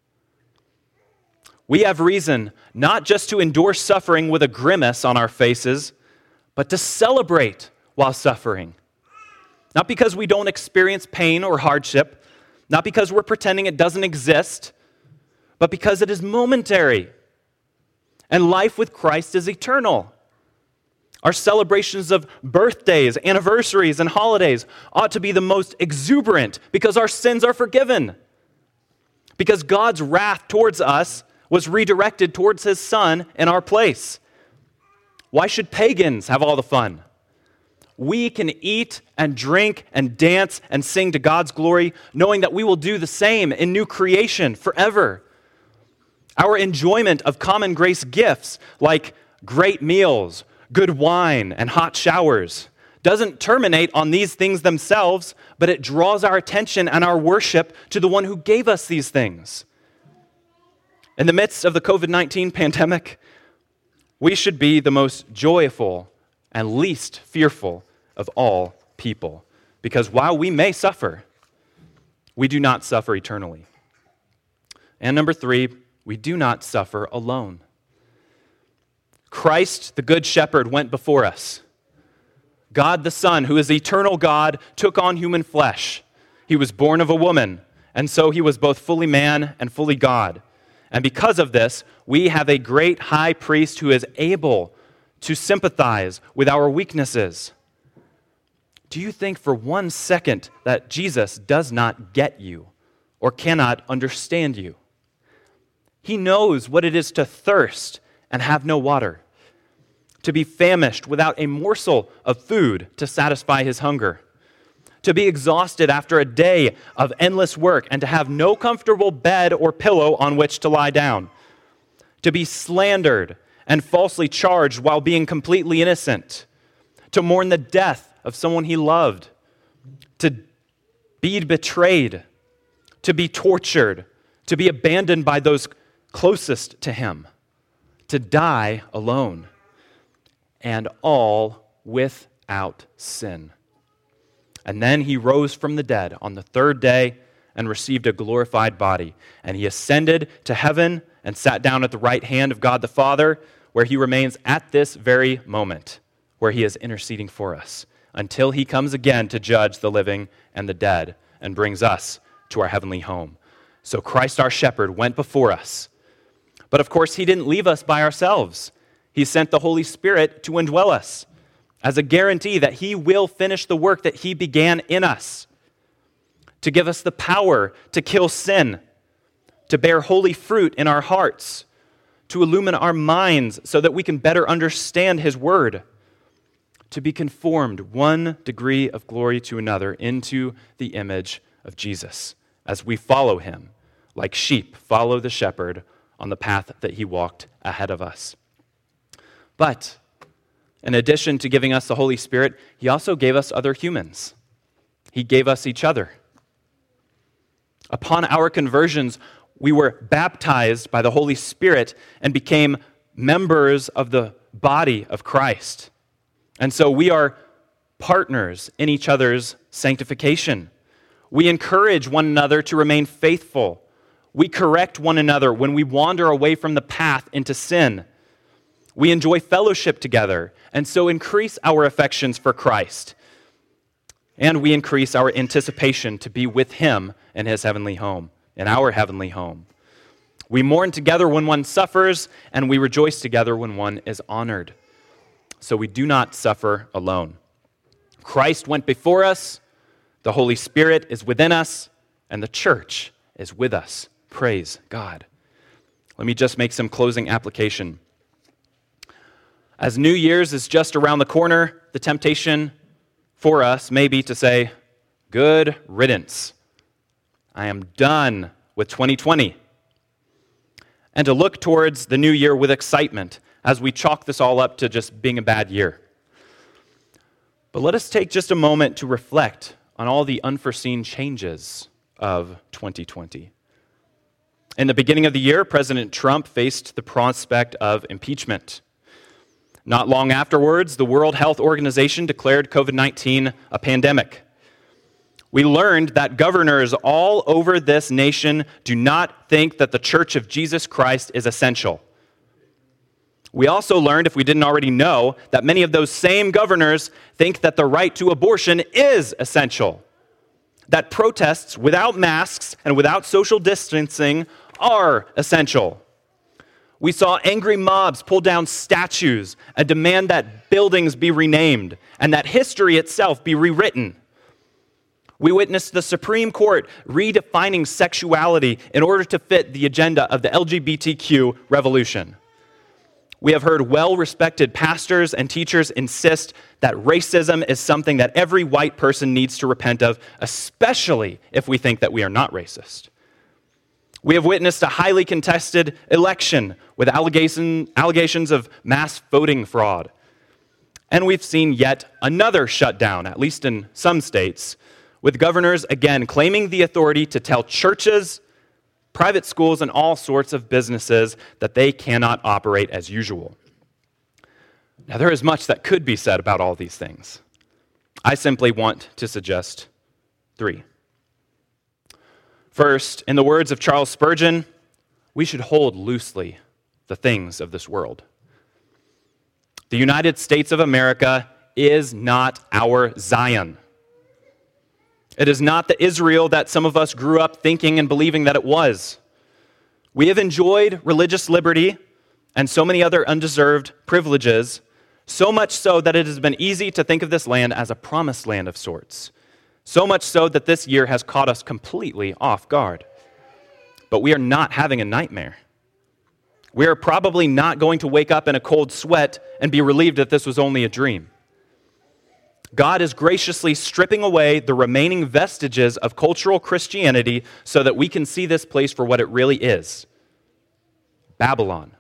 We have reason not just to endure suffering with a grimace on our faces, but to celebrate while suffering. Not because we don't experience pain or hardship, not because we're pretending it doesn't exist, but because it is momentary. And life with Christ is eternal. Our celebrations of birthdays, anniversaries, and holidays ought to be the most exuberant because our sins are forgiven. Because God's wrath towards us was redirected towards his Son in our place. Why should pagans have all the fun? We can eat and drink and dance and sing to God's glory, knowing that we will do the same in new creation forever. Our enjoyment of common grace gifts like great meals, good wine, and hot showers doesn't terminate on these things themselves, but it draws our attention and our worship to the one who gave us these things. In the midst of the COVID-19 pandemic, we should be the most joyful and least fearful of all people, because while we may suffer, we do not suffer eternally. And number 3, we do not suffer alone. Christ, the Good Shepherd, went before us. God the Son, who is eternal God, took on human flesh. He was born of a woman, and so he was both fully man and fully God. And because of this, we have a great high priest who is able to sympathize with our weaknesses. Do you think for 1 second that Jesus does not get you or cannot understand you? He knows what it is to thirst and have no water, to be famished without a morsel of food to satisfy his hunger, to be exhausted after a day of endless work and to have no comfortable bed or pillow on which to lie down, to be slandered and falsely charged while being completely innocent, to mourn the death of someone he loved, to be betrayed, to be tortured, to be abandoned by those closest to him, to die alone, and all without sin. And then he rose from the dead on the 3rd day and received a glorified body. And he ascended to heaven and sat down at the right hand of God the Father, where he remains at this very moment, where he is interceding for us, until he comes again to judge the living and the dead and brings us to our heavenly home. So Christ our shepherd went before us. But of course, he didn't leave us by ourselves. He sent the Holy Spirit to indwell us as a guarantee that he will finish the work that he began in us, to give us the power to kill sin, to bear holy fruit in our hearts, to illumine our minds so that we can better understand his word, to be conformed 1 degree of glory to another into the image of Jesus as we follow him like sheep follow the shepherd on the path that he walked ahead of us. But in addition to giving us the Holy Spirit, he also gave us other humans. He gave us each other. Upon our conversions, we were baptized by the Holy Spirit and became members of the body of Christ. And so we are partners in each other's sanctification. We encourage one another to remain faithful. We correct one another when we wander away from the path into sin. We enjoy fellowship together, and so increase our affections for Christ. And we increase our anticipation to be with him in his heavenly home, in our heavenly home. We mourn together when one suffers, and we rejoice together when one is honored. So we do not suffer alone. Christ went before us, the Holy Spirit is within us, and the church is with us. Praise God. Let me just make some closing application. As New Year's is just around the corner, the temptation for us may be to say, good riddance. I am done with 2020. And to look towards the new year with excitement as we chalk this all up to just being a bad year. But let us take just a moment to reflect on all the unforeseen changes of 2020. In the beginning of the year, President Trump faced the prospect of impeachment. Not long afterwards, the World Health Organization declared COVID-19 a pandemic. We learned that governors all over this nation do not think that the Church of Jesus Christ is essential. We also learned, if we didn't already know, that many of those same governors think that the right to abortion is essential. That protests without masks and without social distancing are essential. We saw angry mobs pull down statues and demand that buildings be renamed and that history itself be rewritten. We witnessed the Supreme Court redefining sexuality in order to fit the agenda of the LGBTQ revolution. We have heard well-respected pastors and teachers insist that racism is something that every white person needs to repent of, especially if we think that we are not racist. We have witnessed a highly contested election with allegations of mass voting fraud. And we've seen yet another shutdown, at least in some states, with governors again claiming the authority to tell churches, private schools, and all sorts of businesses that they cannot operate as usual. Now, there is much that could be said about all these things. I simply want to suggest 3. First, in the words of Charles Spurgeon, we should hold loosely the things of this world. The United States of America is not our Zion. It is not the Israel that some of us grew up thinking and believing that it was. We have enjoyed religious liberty and so many other undeserved privileges, so much so that it has been easy to think of this land as a promised land of sorts. So much so that this year has caught us completely off guard. But we are not having a nightmare. We are probably not going to wake up in a cold sweat and be relieved that this was only a dream. God is graciously stripping away the remaining vestiges of cultural Christianity so that we can see this place for what it really is: Babylon.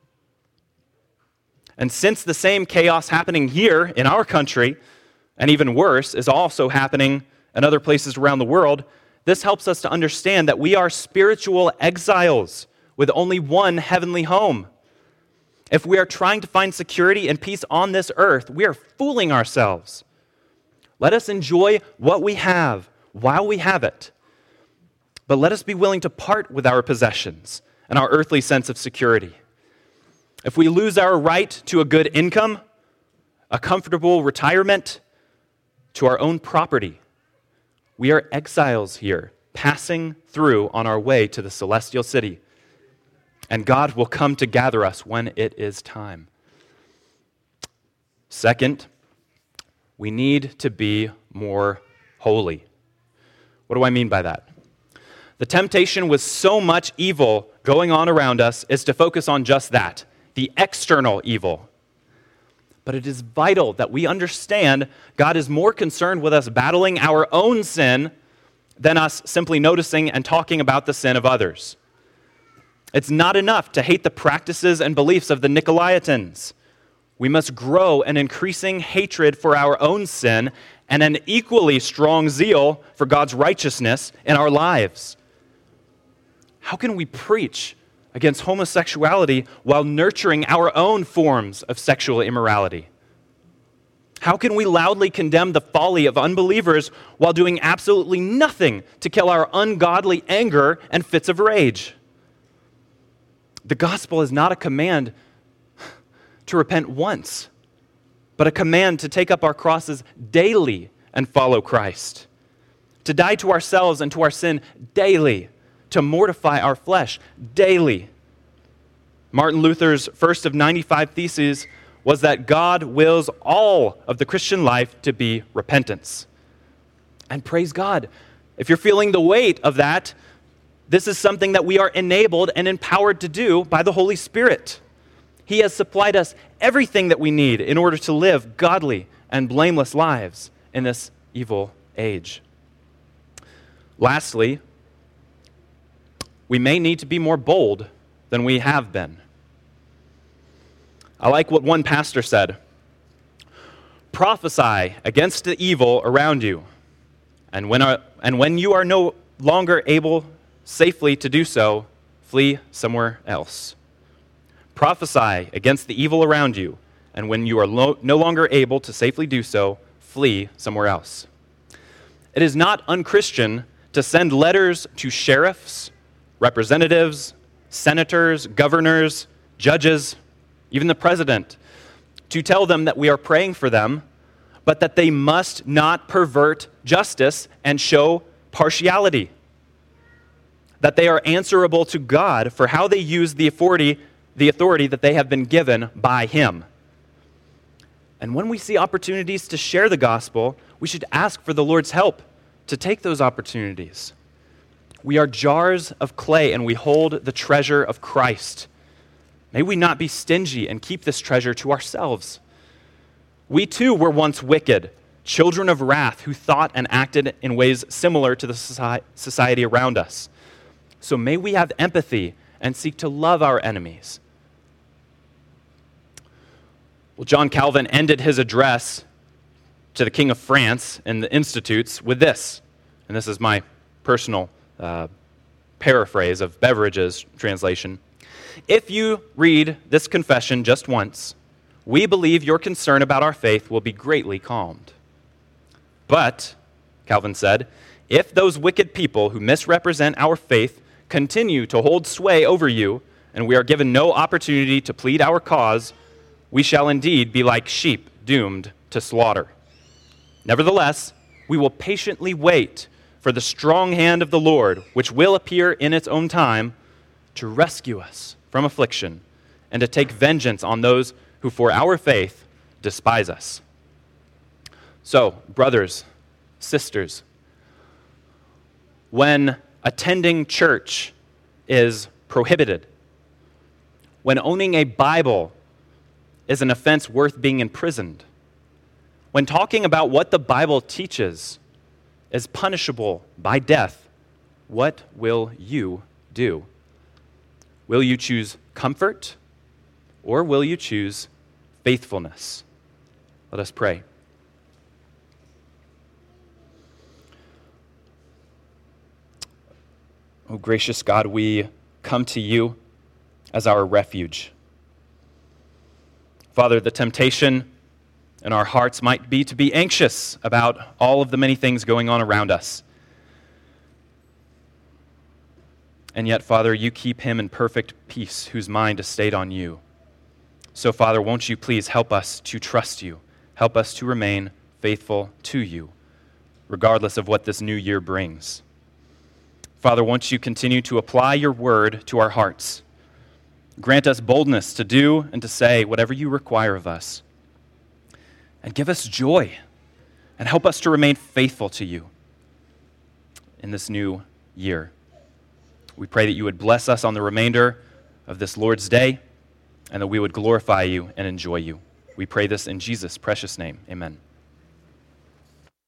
And since the same chaos happening here in our country, and even worse, is also happening in other places around the world, this helps us to understand that we are spiritual exiles with only one heavenly home. If we are trying to find security and peace on this earth, we are fooling ourselves. Let us enjoy what we have while we have it. But let us be willing to part with our possessions and our earthly sense of security. If we lose our right to a good income, a comfortable retirement, to our own property, we are exiles here, passing through on our way to the celestial city. And God will come to gather us when it is time. Second, we need to be more holy. What do I mean by that? The temptation with so much evil going on around us is to focus on just that, the external evil. But it is vital that we understand God is more concerned with us battling our own sin than us simply noticing and talking about the sin of others. It's not enough to hate the practices and beliefs of the Nicolaitans. We must grow an increasing hatred for our own sin and an equally strong zeal for God's righteousness in our lives. How can we preach against homosexuality while nurturing our own forms of sexual immorality? How can we loudly condemn the folly of unbelievers while doing absolutely nothing to kill our ungodly anger and fits of rage? The gospel is not a command to repent once, but a command to take up our crosses daily and follow Christ, to die to ourselves and to our sin daily, to mortify our flesh daily. Martin Luther's first of 95 theses was that God wills all of the Christian life to be repentance. And praise God, if you're feeling the weight of that, this is something that we are enabled and empowered to do by the Holy Spirit. He has supplied us everything that we need in order to live godly and blameless lives in this evil age. Lastly, we may need to be more bold than we have been. I like what one pastor said: prophesy against the evil around you, and when you are no longer able safely to do so, flee somewhere else. Prophesy against the evil around you, and when you are no longer able to safely do so, flee somewhere else. It is not unchristian to send letters to sheriffs, representatives, senators, governors, judges, even the president, to tell them that we are praying for them, but that they must not pervert justice and show partiality. That they are answerable to God for how they use the authority that they have been given by Him. And when we see opportunities to share the gospel, we should ask for the Lord's help to take those opportunities. We are jars of clay and we hold the treasure of Christ. May we not be stingy and keep this treasure to ourselves. We too were once wicked, children of wrath who thought and acted in ways similar to the society around us. So may we have empathy and seek to love our enemies. Well, John Calvin ended his address to the King of France in the Institutes with this, and this is my personal paraphrase of Beveridge's translation. If you read this confession just once, we believe your concern about our faith will be greatly calmed. But, Calvin said, if those wicked people who misrepresent our faith continue to hold sway over you, and we are given no opportunity to plead our cause, we shall indeed be like sheep doomed to slaughter. Nevertheless, we will patiently wait for the strong hand of the Lord, which will appear in its own time, to rescue us from affliction and to take vengeance on those who for our faith despise us. So, brothers, sisters, when attending church is prohibited, when owning a Bible is an offense worth being imprisoned, when talking about what the Bible teaches is punishable by death, what will you do? Will you choose comfort or will you choose faithfulness? Let us pray. Oh, gracious God, we come to you as our refuge. Father, the temptation in our hearts might be to be anxious about all of the many things going on around us. And yet, Father, you keep him in perfect peace whose mind is stayed on you. So, Father, won't you please help us to trust you? Help us to remain faithful to you, regardless of what this new year brings. Father, won't you continue to apply your word to our hearts? Grant us boldness to do and to say whatever you require of us. And give us joy and help us to remain faithful to you in this new year. We pray that you would bless us on the remainder of this Lord's Day and that we would glorify you and enjoy you. We pray this in Jesus' precious name. Amen.